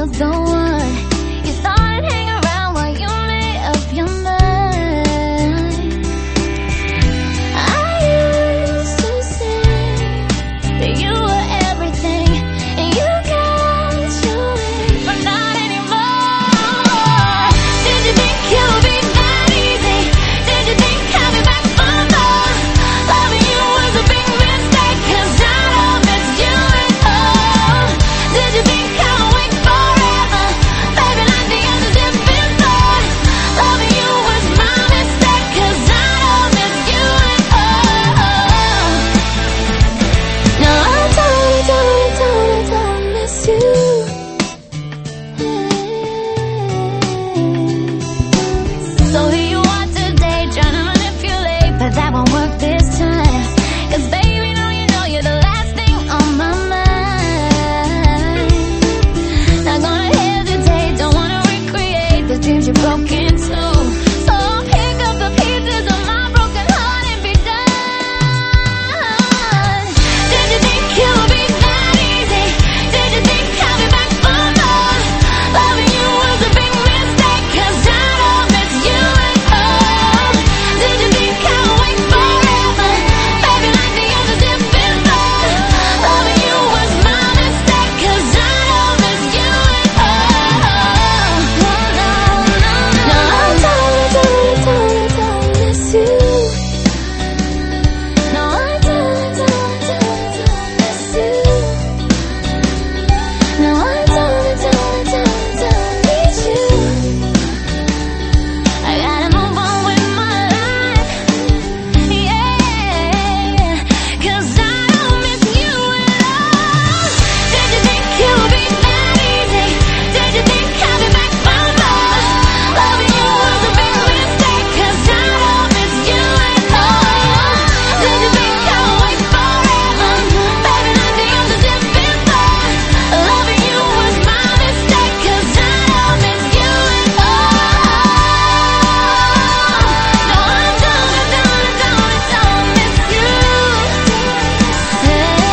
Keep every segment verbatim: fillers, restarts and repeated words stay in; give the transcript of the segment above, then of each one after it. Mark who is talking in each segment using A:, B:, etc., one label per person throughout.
A: was the one. You thought I'd hang around while you made up your mind. I used to say that you were everything, and you got your way, but not anymore. Did you think it would be that easy? Did you think I'd be back for more? Loving you was a big mistake, 'cause I don't miss you at all. Did you think I would wait forever? Baby, like the others did before. Loving you was my mistake, 'cause I don't miss you at all. No, I don't, don't, don't, don't miss you. So here you are today, trying to manipulate, but that won't work this time. 'Cause baby, now you know you're the last thing on my mind. Not gonna hesitate, don't wanna recreate the dreams you broke into. So I'll pick up the pieces of my broken heart and be done. Did you think it would be that easy? Did you think I'd be back for more? Loving you was a big mistake, 'cause I don't miss you at all. Did you think I would wait forever? Baby, like the others did before. Loving you was my mistake, 'cause I don't miss you at all. No, no, no, no, I don't, don't, don't, don't miss you. No, I don't, don't, don't, don't miss you. No, I don't, don't, don't, don't need you. I gotta move on with my life, yeah, 'cause I don't miss you at all. Did you think it would be that easy? Did you think I'd be back for more? Loving you was a big mistake, 'cause I don't miss you at all. Did you think I would wait forever? Baby, like the others did before. Loving you was my mistake, 'cause I don't miss you at all. No, I don't, don't, don't, don't miss you. Yeah.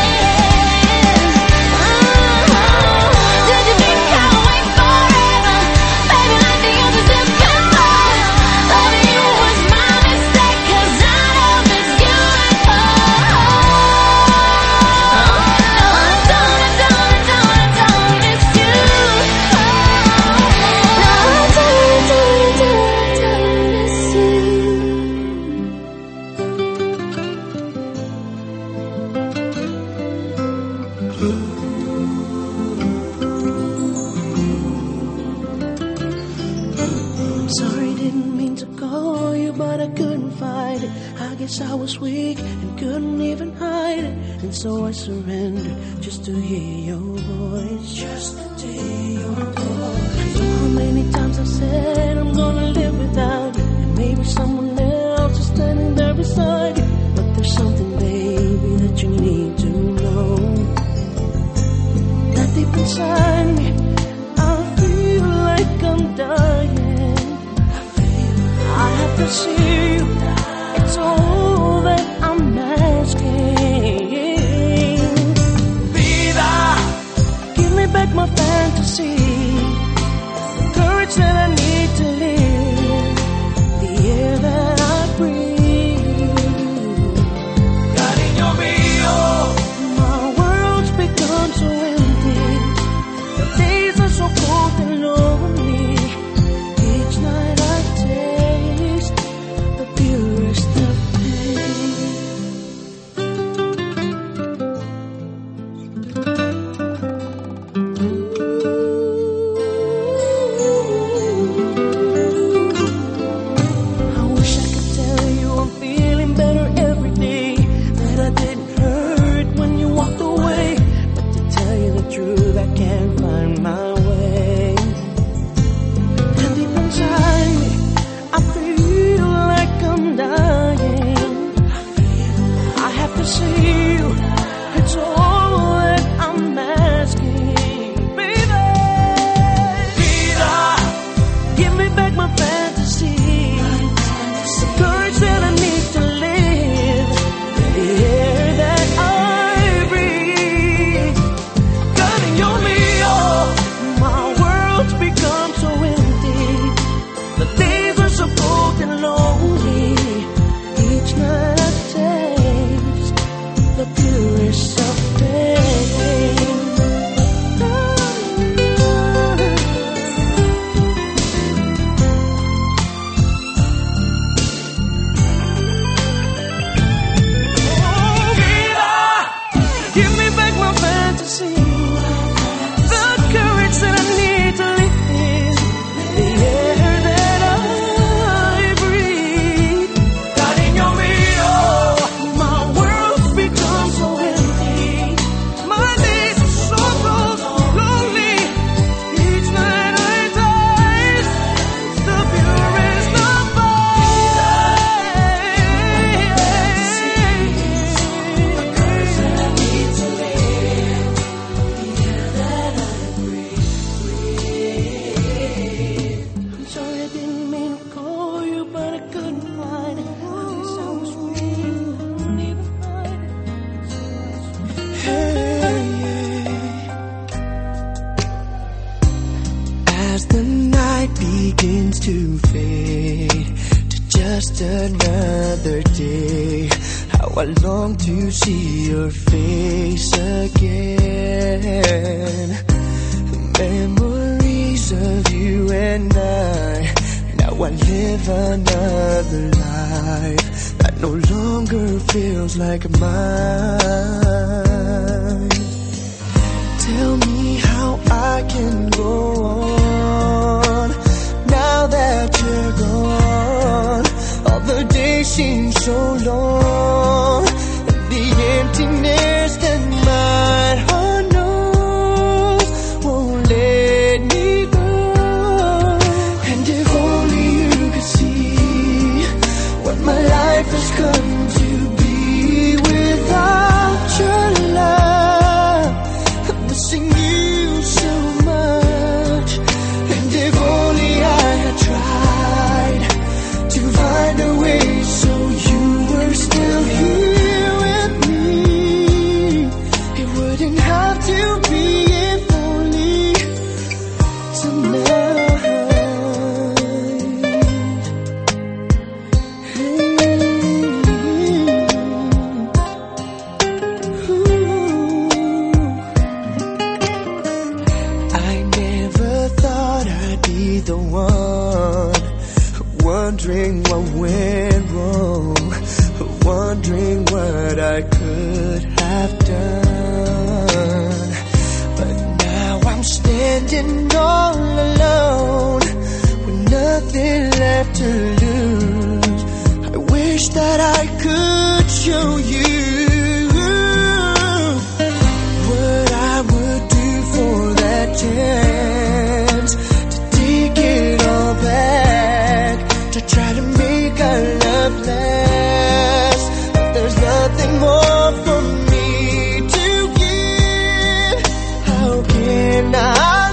A: Did you think I would wait forever? Baby, like the others did before. Loving you was my mistake, 'cause I don't miss you at all. No, I don't, don't, don't, don't miss you. No, I don't, don't, don't, don't miss you.
B: Sorry, didn't mean to call you, but I couldn't fight it. I guess I was weak and couldn't even hide it, and so I surrendered just to hear your voice, just to hear your voice. So how many times I've said I'm gonna live without you, and maybe someone else is standing there beside you, but there's something, baby, that you need to know. That deep inside me, I feel like I'm dying. I have to see you, it's all that I'm asking. Vida, give me back my fantasy, the courage that I need to live, the air that I breathe. Cariño mío, my world's become so empty. The days are so cold and lonely. Each night I taste the purest of pain. I wish I could tell you I'm feeling better every day, that I didn't hurt when you walked away. But to tell you the truth, I can't find my way. And deep inside me, I feel like I'm dying. I have to see you, it's all that I'm asking, baby. Vida, give me back my fantasy, the courage that I need to live, the air that I breathe. Cariño mío, fantasy, the courage that I need to live in, the air that I breathe. God, in your middle, my world's become so empty. My days are so cold, lonely. Each night I taste the purest of I'm sorry I didn't mean to call you, but I couldn't find it. I guess I was waiting, couldn't even find it. Hey, yeah. As the night begins to fade to just another day, how I long to see your face again. Memories of you and I. Now I live another life that no longer feels like mine. Tell me how I can go on now that you're gone. All the days seem so long, and the emptiness that my heart knows won't let me go. And if only you could see what my life has come to be without your love. I'm missing you so much. And if only I had tried to find a way so you were still here with me, it wouldn't have to be if only tonight. Ooh. I never thought I'd be the one wondering what went wrong, wondering what I could have done. But now I'm standing all alone with nothing left to lose. I wish that I could show you what I would do for that chance to take it all back, to try to make our love last. But there's nothing more for me to give. How can I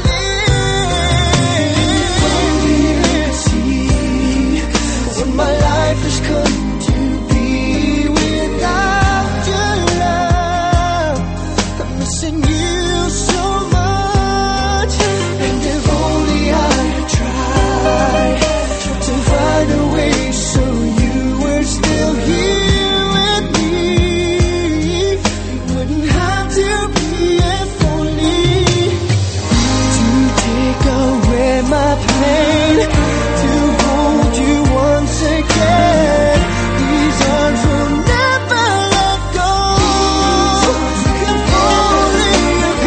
B: live? Only you can see what my life has come to be without your love. I'm missing you so much. And if only I had tried to find a way so you were still here with me, it wouldn't have to be if only to take away my pain, to hold you once again. These arms will never let go. If only you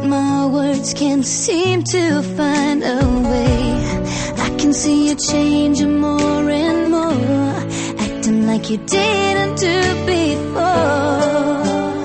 A: my words can't seem to find a way. I can see you changing more and more, acting like you didn't do before.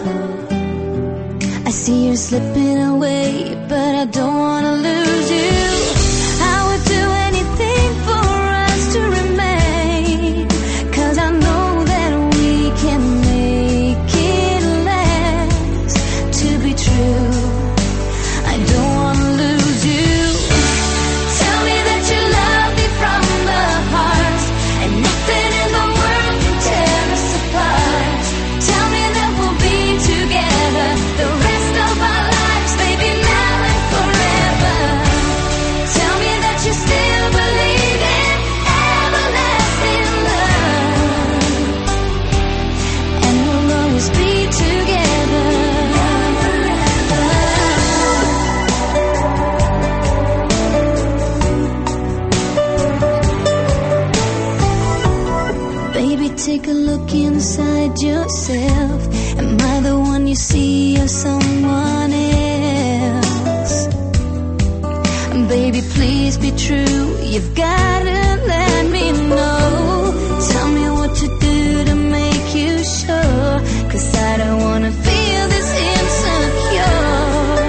A: I see you're slipping away, but I don't wanna lose you. I would do anything for us to remain, 'cause I know that we can make it last. To be true, I don't wanna lose you. Tell me that you love me from the heart, and nothing in the world can tear us apart. Tell me that we'll be together the rest of our lives, baby, now and forever. Tell me that you still believe in everlasting love, and we'll always be together. Baby, take a look inside yourself. Am I the one you see or someone else? Baby, please be true. You've gotta let me know. Tell me what to do to make you sure, 'cause I don't wanna feel this insecure.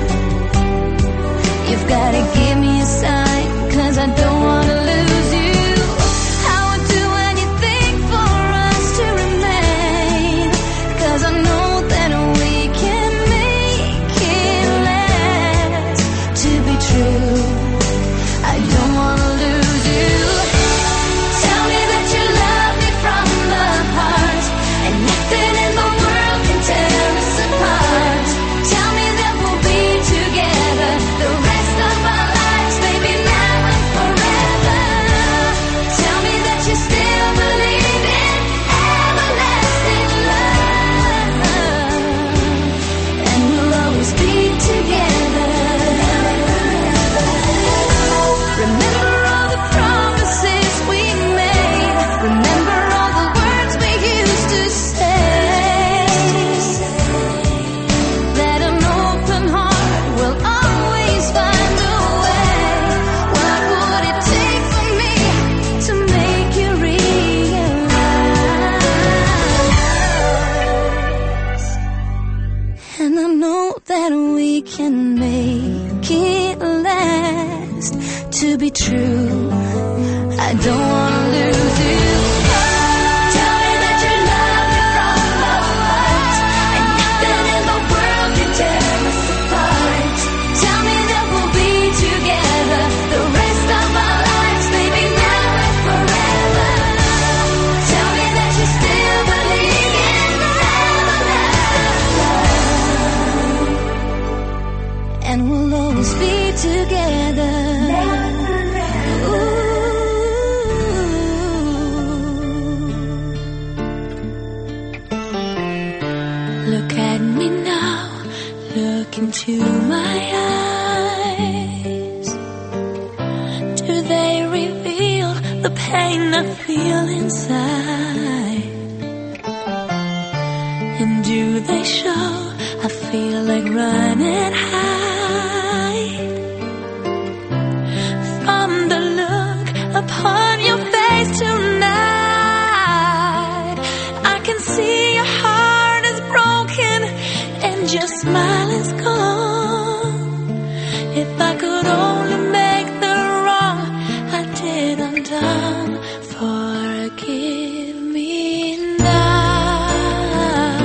A: You've gotta give me a sign, 'cause I don't wanna lose you. I would do anything for us to remain, 'cause I know that we can make it last. To be true, I don't wanna lose you. Tell me that you love me from the heart, and nothing in the world can tear us apart. Tell me that we'll be together the rest of our lives, baby, now and forever. Tell me that you still believe in everlasting love, and we'll always be together. Remember all the promises we made. Remember all the words we used to say. That an open heart will always find a way. What would it take for me to make you realize? And I know that we can make it last. To be true, I don't wanna lose you. Tell me that you love me from the heart, and nothing in the world can tear us apart. Tell me that we'll be together the rest of our lives, baby, now and forever. Tell me that you still believe in everlasting love, and we'll always be together. Look at me now, look into my eyes. Do they reveal the pain I feel inside? And do they show I feel like running hide? From the look upon your face tonight, I can see your heart is broken and your smile is gone. If I could only make the wrong I did undone, forgive me now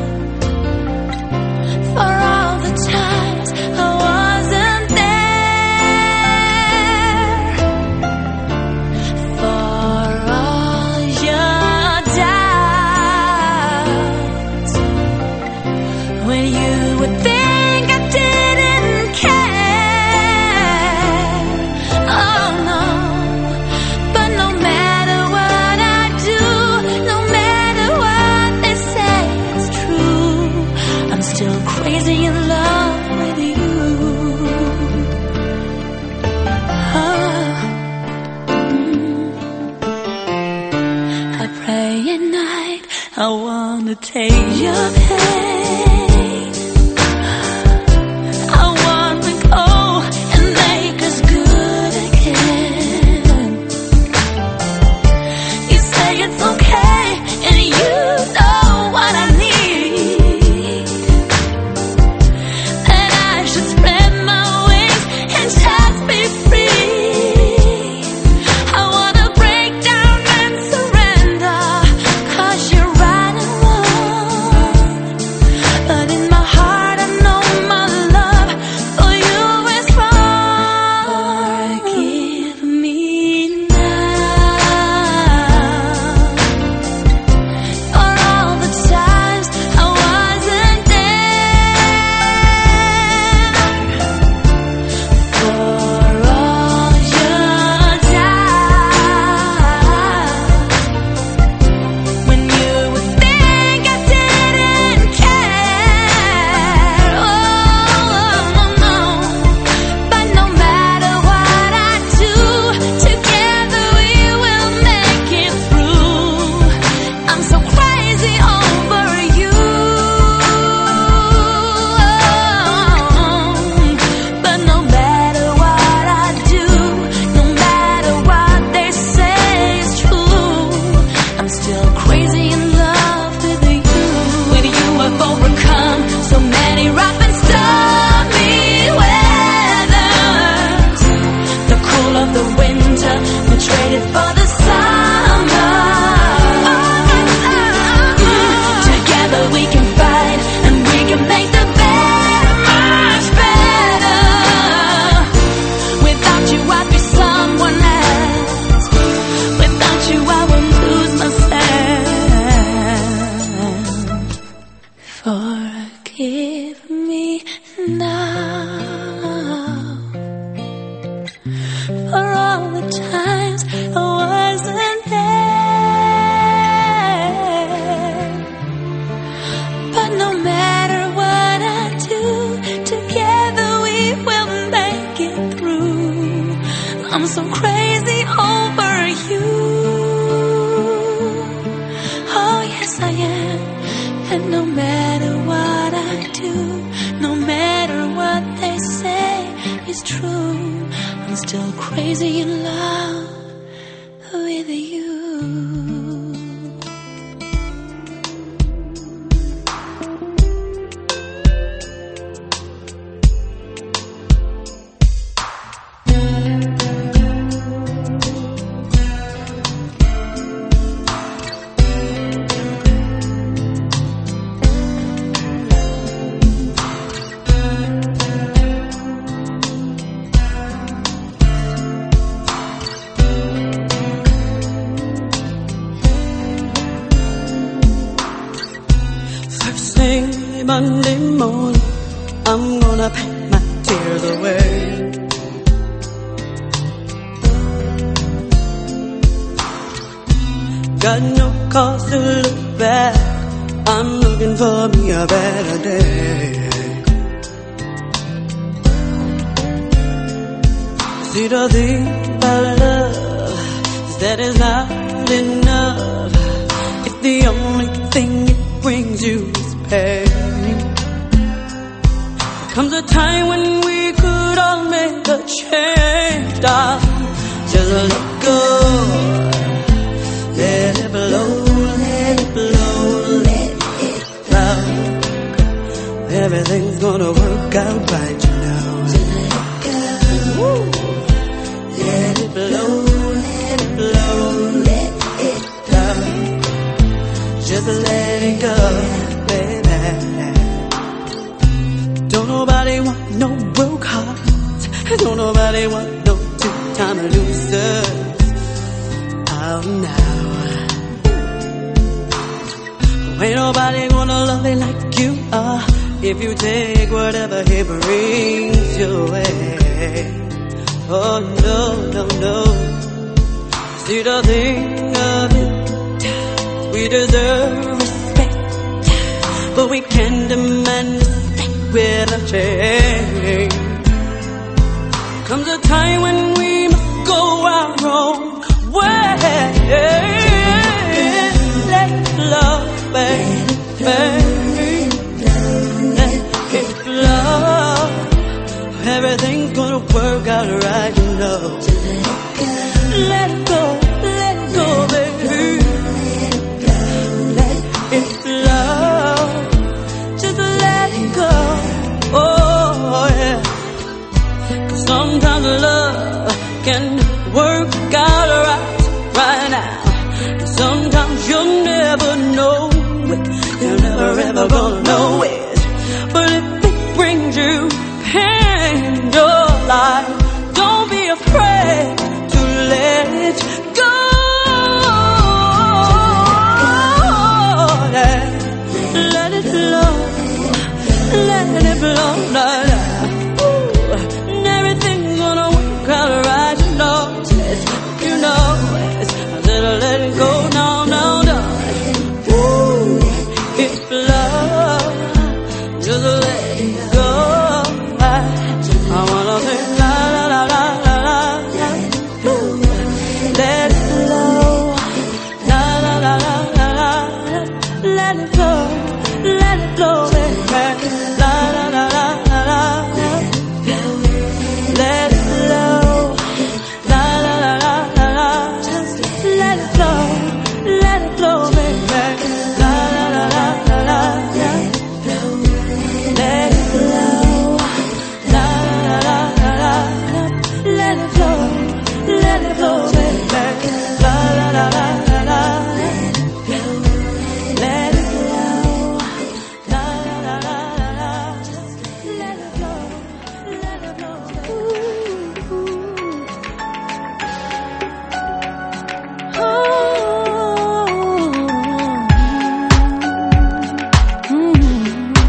A: for all the times I wasn't there, for all your doubts, when you would think I didn't care. Oh no, but no matter what I do, no matter what they say, it's true. I'm still crazy in love with you. Oh. Mm. I pray at night, I wanna take your pain. I I'm so crazy over you. Oh yes I am. And no matter what I do, no matter what they say is true, I'm still crazy in love with you.
B: Monday morning, I'm gonna pack my tears away. Got no cause to look back, I'm looking for me a better day. See, the thing about love is that it's not enough if the only thing it brings you is pain. Comes a time when we could all make a change, darling. Just let go, let it blow, let it blow, let it flow. Everything's gonna work out right, you know. Just let go, woo. Let it blow, let it blow, let it flow. Just let it go, baby. Don't nobody want no broke hearts. Don't nobody want no two-time losers. Oh no. Ain't nobody gonna love you like you are if you take whatever he brings your way. Oh no, no, no. See, the thing of it, we deserve respect, but we can't demand with a change. Comes a time when we must go our own way. Let love, baby, let it flow. Everything's gonna work out right, you know. Let it go, let it go, baby. Let it flow. Just let it go. Oh yeah. 'Cause sometimes love can work out right, right now. And sometimes you'll never know it. You're never ever gonna know it. But if it brings you pain in your life, don't be afraid to let it go. Yeah. Let it flow. Let it blow, la, la. Ooh, and everything's gonna work out right, you know. Yes, you know it. I said let it go, no, no, no. Ooh, it's love, just let it go. I, I wanna say la, la, la, la, la, la, la. Ooh, let it flow, la, la, la, la, la, la. Let it go, let it flow, baby. La la la la la la. Let it flow. La la la la la la. Just let it flow. Let it flow, baby. La la la la la la. Let it flow. La la la la la. Let it flow. Let it flow, baby. La la la la la la. Let it flow. La la la la la. Let it flow. Let it flow. Ooh. Oh. Mm-hmm.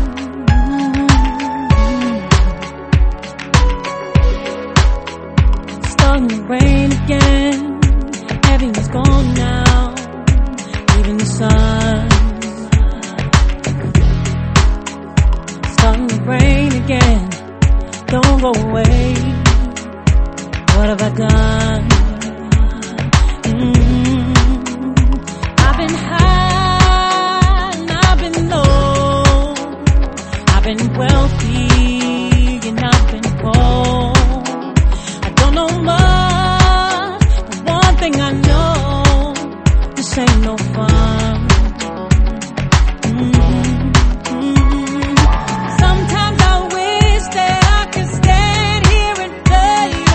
B: Starting to rain again. Everything's gone now. Even the sun. Starting to rain again. Don't go away. What have I done? Mm-hmm. I've been high and I've been low. I've been wealthy and I've been poor. I don't know much, but one thing I know, this ain't no fun. Mm-hmm. Sometimes I wish that I could stand here and tell you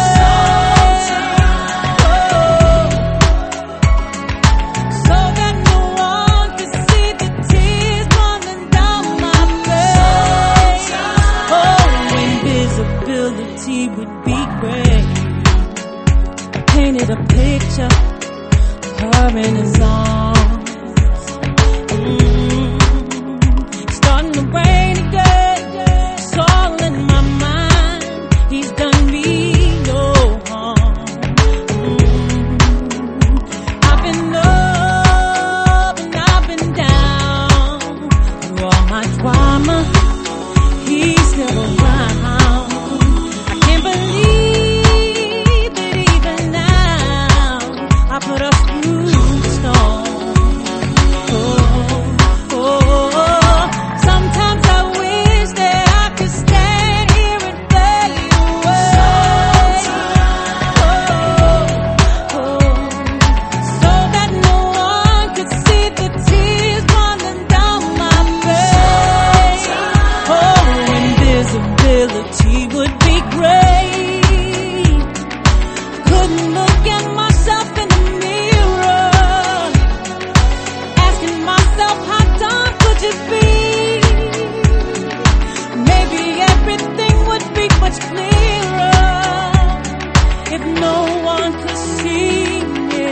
B: so that no one could see the tears running down my face. Oh, invisibility would be great. I painted a picture of her in his arms. Mm. Starting to rain again. It's all in my mind. He's done me no harm. Mm. I've been up and I've been down. Through all my drama, he's still around. I can't believe that even now I put us through the storm. Oh, oh, sometimes I wish that I could stand here and tell you oh, oh, so that no one could see the tears running down my face. Oh, invisibility would be great. Couldn't look at myself in the mirror, asking myself how dumb could you be? Maybe everything would be much clearer if no one could see me.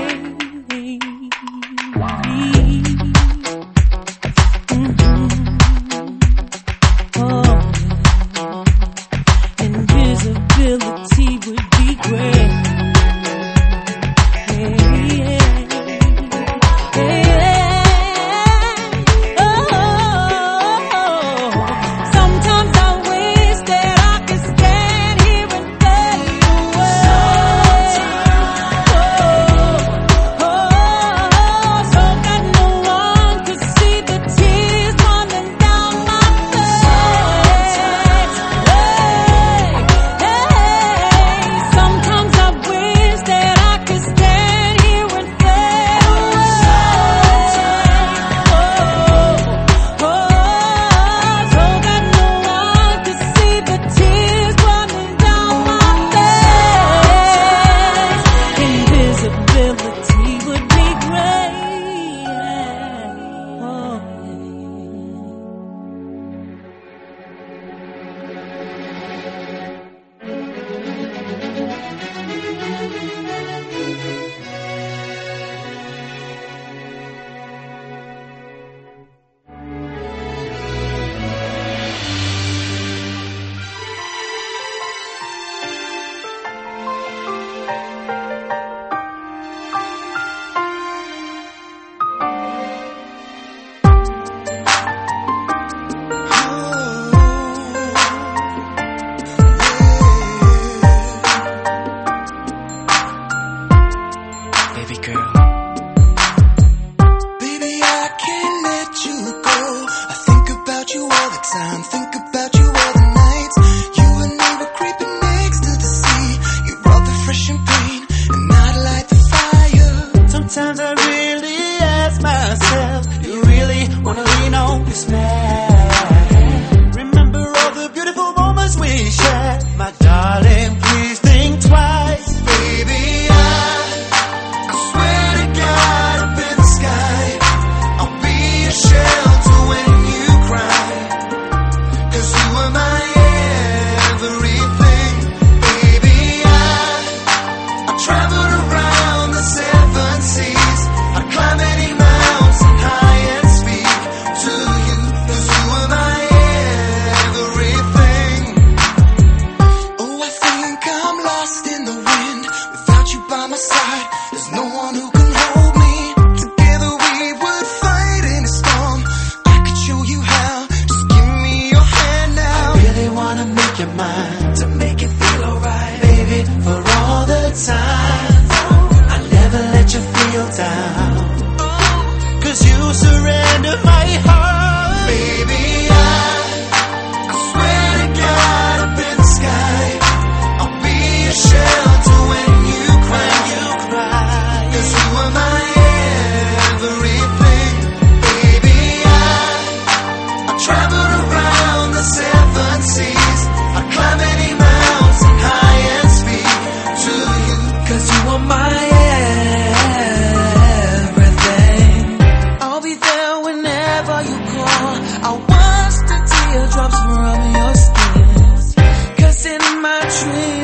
B: Mhm. Oh, invisibility would be great.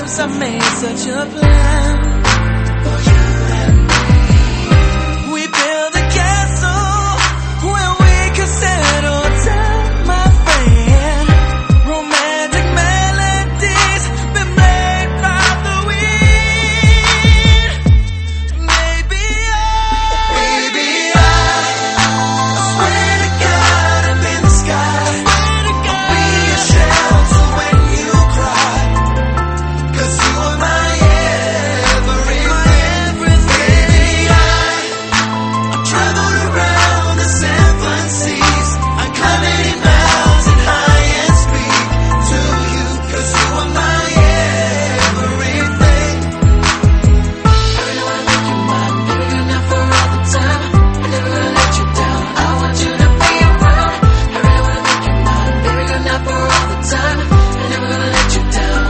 B: lips I made such a plan for you and me. We built a castle where we could settle down, my friend. Romantic melodies been played by the wind. Maybe I, maybe I, I swear to God up in the sky, I'll be your shelter when you cry. 'Cause you are my everything, my everything. Baby, I, I've traveled around the seven seas. I climb any mountain high and speak to you. 'Cause you are my everything. I really wanna make you mine, baby, you're not for all the time. I'm never gonna let you down, I want you to be around. I really wanna make you mine, baby, you're not for all the time. I'm never gonna let you down.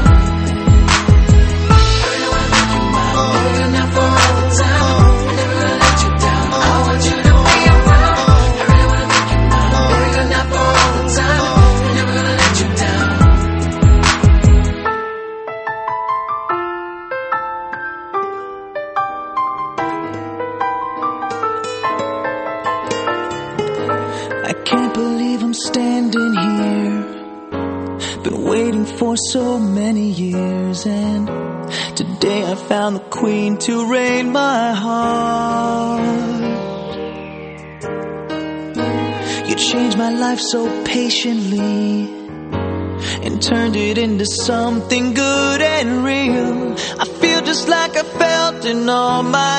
B: I really wanna make you mine, baby, you're not for all the time. I'm never gonna let you down, I want you to be around. I really wanna make you mine, baby, you're not for all the time. I'm never gonna let you down. I can't believe I'm standing here. Been waiting for so many years, and today I found the queen to reign my heart. You changed my life so patiently and turned it into something good and real. I feel just like I felt in all my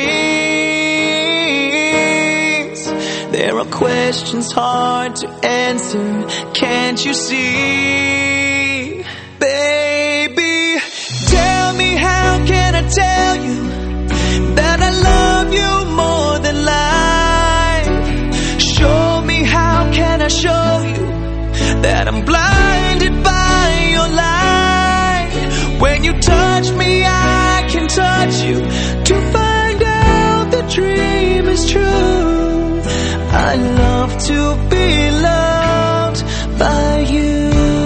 B: dreams. There are questions hard to answer, can't you see? Baby, tell me, how can I tell you that I love you more than life? Show me, how can I show you that I'm blinded by your light? When you touch me, I can touch you to find out the dream is true. I love to be loved by you.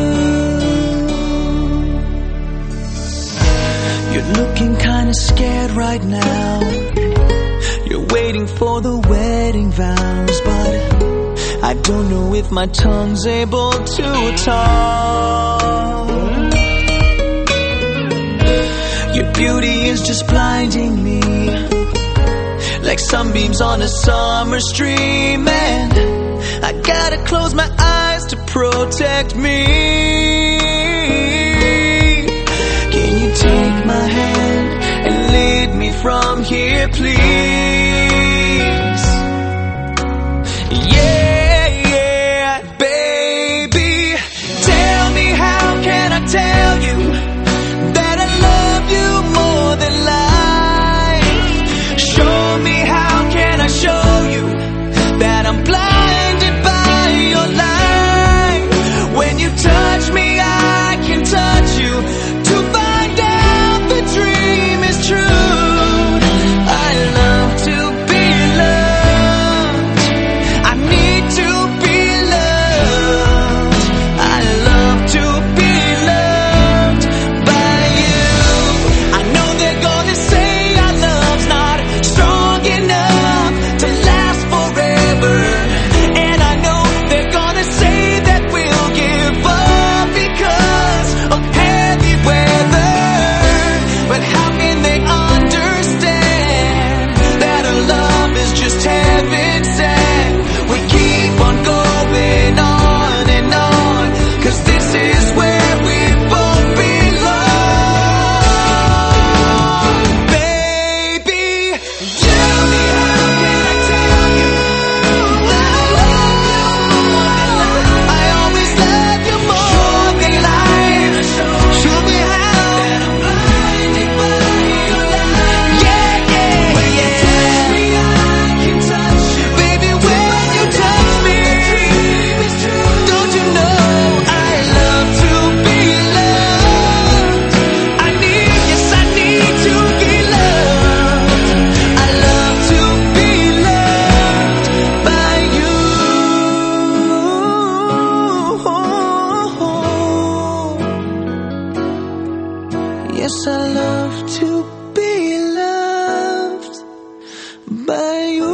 B: You're looking kinda scared right now. You're waiting for the wedding vows, but I don't know if my tongue's able to talk. Your beauty is just blinding me, like sunbeams on a summer stream, and I gotta close my eyes to protect me. Can you take my hand and lead me from here, please? Yeah, yeah, baby, tell me, how can I tell you that I love you more than life? Show me, how can I show you that I'm blinded by your light? When you touch me, I can touch you to find out the dream is true. I love Yes, I love to be loved by you.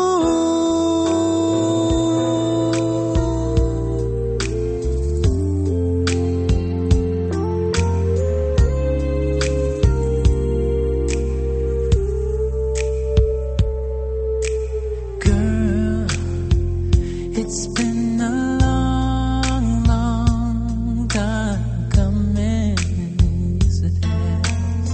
B: Girl, it's been a long, long time coming. Yes, it has.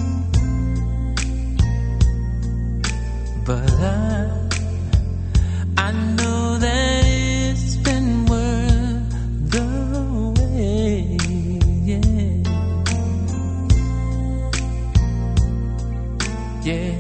B: But I, I know that it's been worth the wait. Yeah, yeah.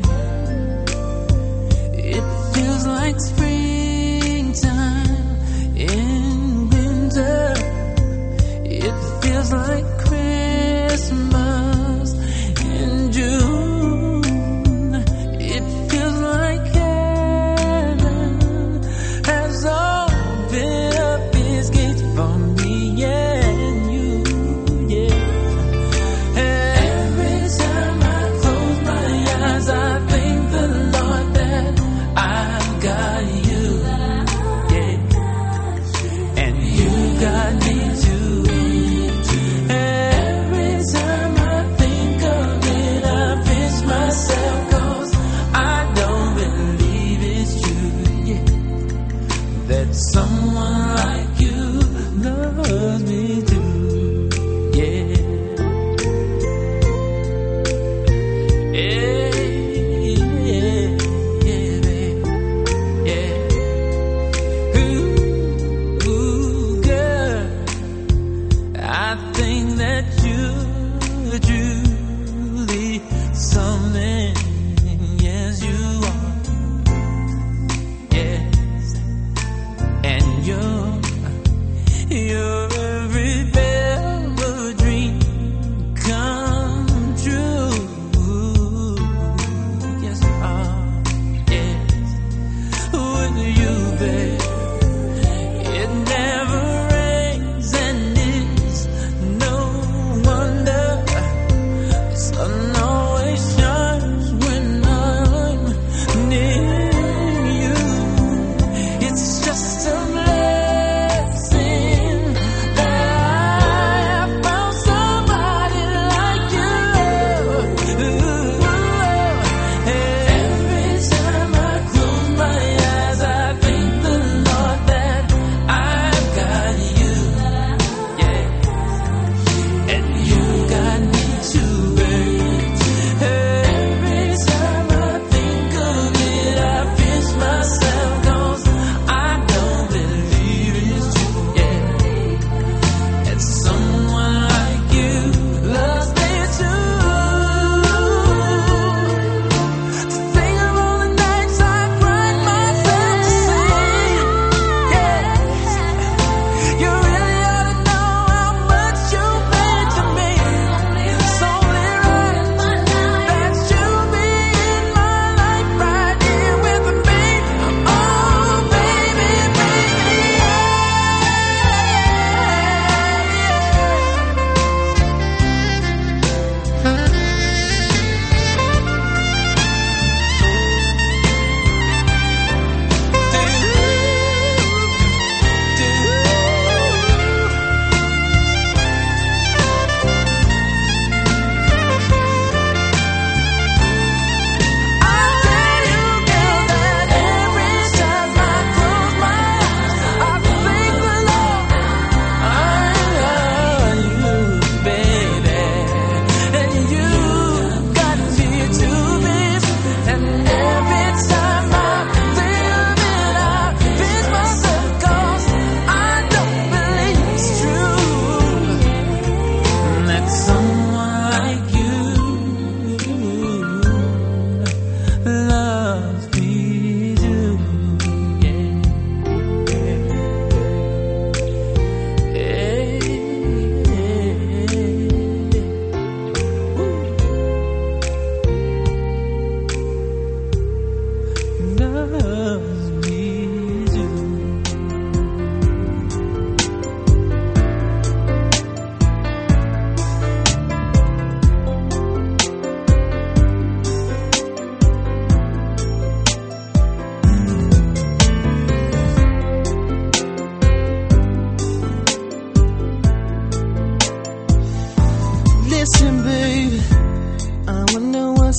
B: It feels like springtime in winter. It feels like Christmas in June. It feels like heaven has opened up its gates for me and you. Yeah. Every time I close my eyes, I thank the Lord that I've got you. Yeah. And you got me too. Every time I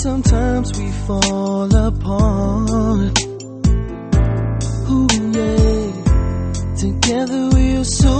B: sometimes we fall apart. Ooh, yeah. Together we are so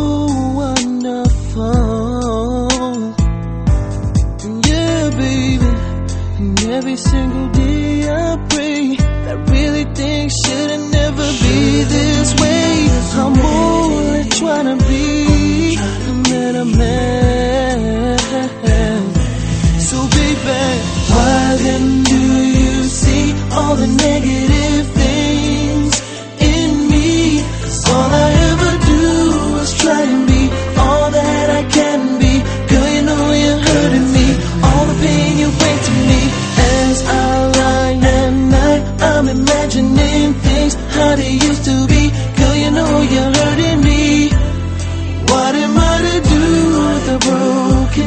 B: wonderful. Yeah, baby. And every single day I pray that really things shouldn't never be this way. I'm only trying to be a better man. So baby, why then do you see all the negative things in me? 'Cause all I ever do is try and be all that I can be. Girl, you know you're hurting me. All the pain you bring to me. As I lie at night, I'm imagining things how they used to be. Girl, you know you're hurting me. What am I to do with a broken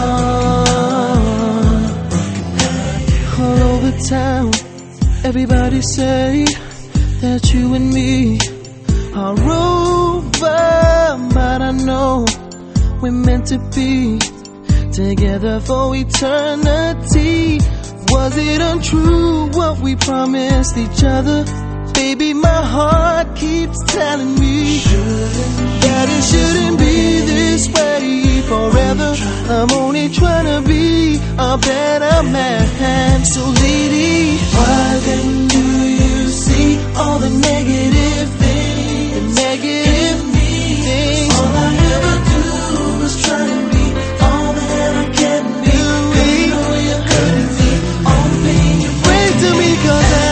B: heart? All over town, everybody say that you and me are over, but I know we're meant to be together for eternity. Was it untrue what we promised each other? Baby, my heart keeps telling me that it shouldn't be this way forever. I'm only trying to be a better man. So lady, why then do you see all the negative things? The negative things. All I ever do is try to be all that I can be. Girl, you know you're hurting me. All the pain you bring to me, 'cause I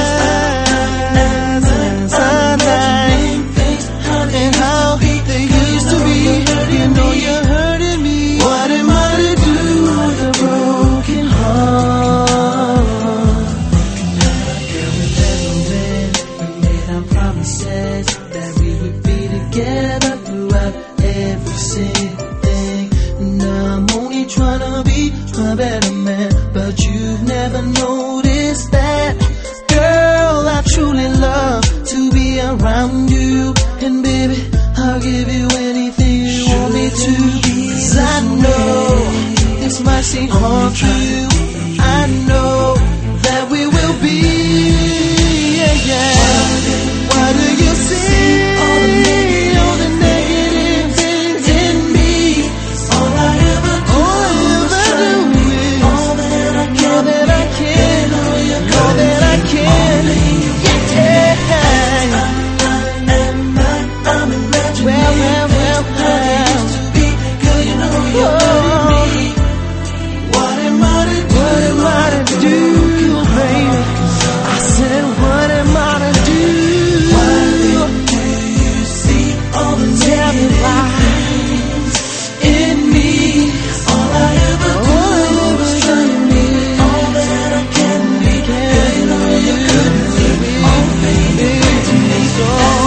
B: and how they used to be. You know you're hurting me. What am I to do with a broken heart? Girl, we never went. We made our promises that we would be together throughout every single thing. Now I'm only trying to be a better man, but you've never noticed that. Girl, I truly love to be around you. And baby, I'll give you anything you want me to. 'Cause I know this might seem hard to you. I know that we will be. Yeah, yeah. Why do you see all the negative, all the negative things in me? All I ever do, all I ever do is all that I can, all that I can, all that I can. Yeah, yeah. Well, well, well, well. Girl, you know you're hurting me. What am I to do? What am I to do, baby? I said, what am I to do? Why do you see all the negative things in me? All I ever do is try to be all that I can be. Girl, you know you're hurting me. Oh, baby, to me, so.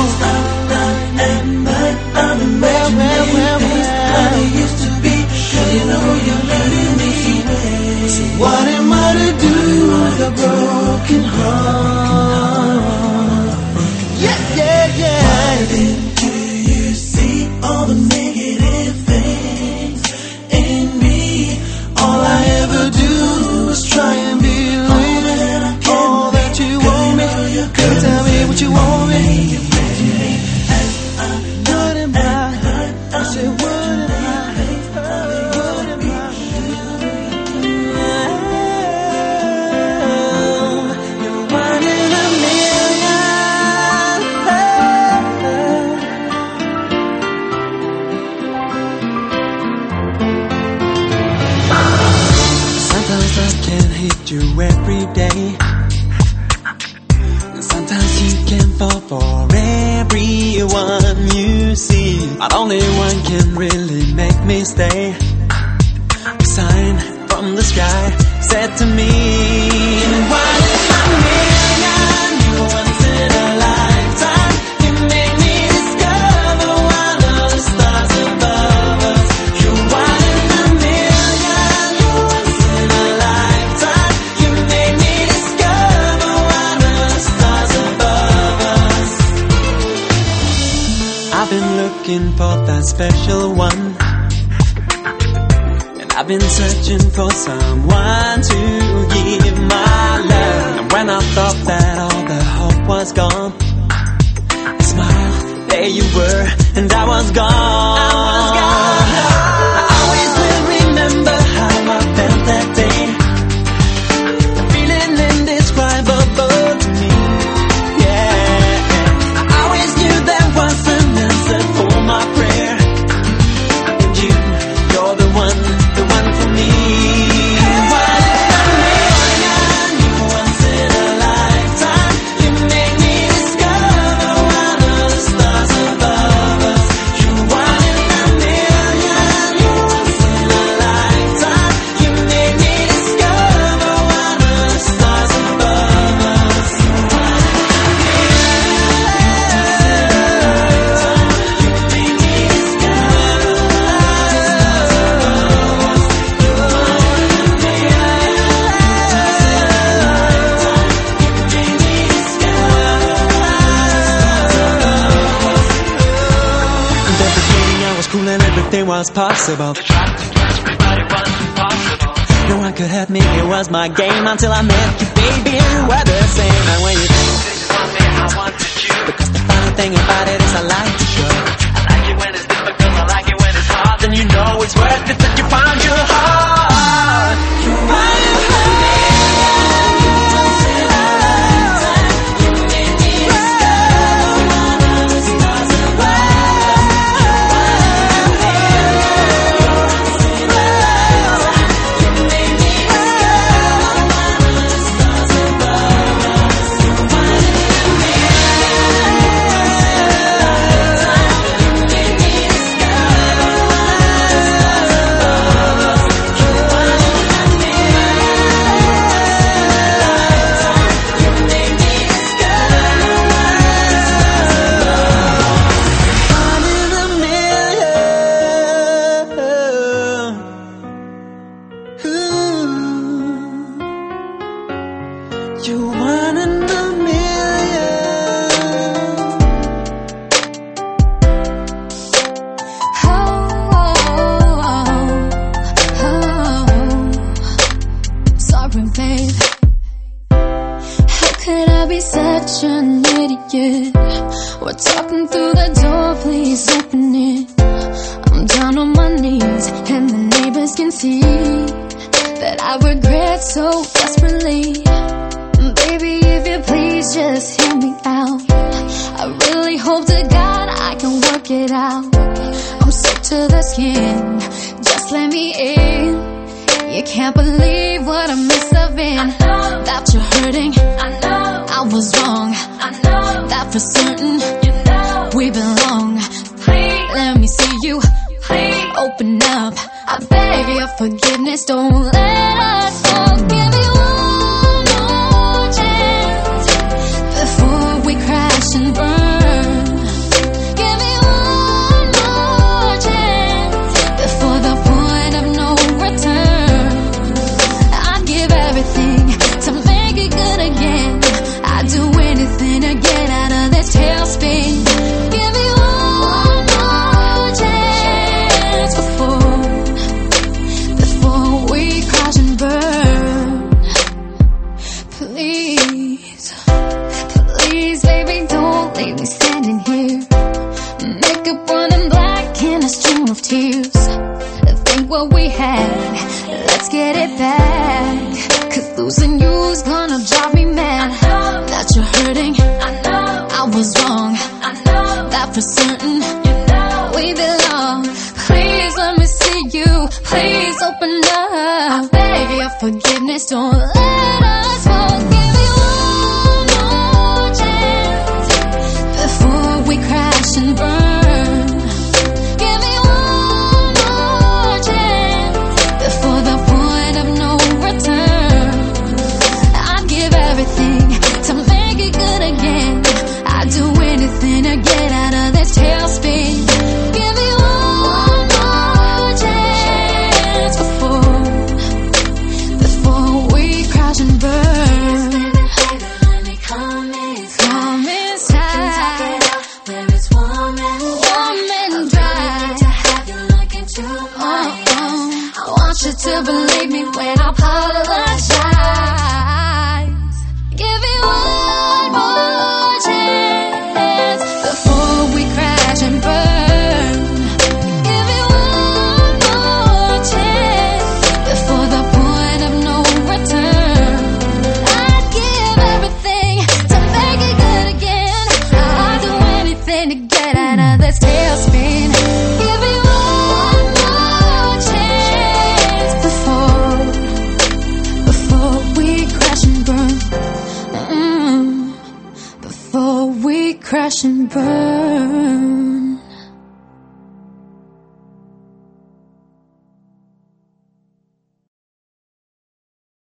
B: Well, well, well, well. Used to be, girl, you know you're hurting me. So what am I to do with a broken heart? Yeah, yeah, yeah. Why then do you see all the negative things in me? All I ever do is try and be like all that you want me. Girl, tell me what you want me.
C: Every day, and sometimes you can fall for everyone you see, but only one can really make me stay. A sign from the sky said to me, why did I million you once in a lifetime? You made me discover one of the stars above us. You're one in a million, you once in a lifetime. You made me discover one of the stars above us. I've been looking for that special one, and I've been searching for someone to give my was possible.
D: To try to touch me, but it was impossible.
C: No one could hurt me, it was my game until I met you, baby. You were the same, and when you
D: This is one thing I wanted you.
C: because the funny thing about it is I like to show.
D: I like it when it's difficult, I like it when it's hard. Then you know it's worth it that you found your heart. You want it for me.
C: You're one in a million.
A: Oh, oh, oh. Sorry, babe. How could I be such an idiot? We're talking through the door, please open it. I'm down on my knees, and the neighbors can see that I regret so desperately. Baby, if you please just hear me out. I really hope to God I can work it out. I'm sick to the skin, just let me in. You can't believe what a mess I've been. That you're hurting, I know. I was wrong, I know. That for certain, you know. We belong. Please, let me see you. Please, open up. I beg your forgiveness, don't let us go. Give me one more chance before we crash and burn. Give me one more chance before the point of no return. I'd give everything to make it good again. I'd do anything to get out of this tailspin. Give me one more chance before before we crash and burn. Please, please, baby, don't leave me standing here. Makeup running black in a stream of tears. Think what we had, let's get it back. Cause losing you's gonna drive me mad. That you're hurting, I know. I was wrong, I know. That for certain, you know. We belong. Please let me see you. Please open up. I beg your forgiveness, don't let us go. Give me one more chance before we crash and burn. Give me one more chance before the point of no return. I'd give everything to make it good again. I'd do anything to get out of this tailspin. Give me one more chance before before we crash and burn. Come inside where it's warm and dry. Uh-uh. I want you to believe me when I apologize. Give me one more chance before we crash and burn. Give me one more chance before the point of no return. I'd give everything to make it good again. I'd do anything to get out of this tailspin. Give me one more chance before before we crash and burn. Mm, before we crash and burn.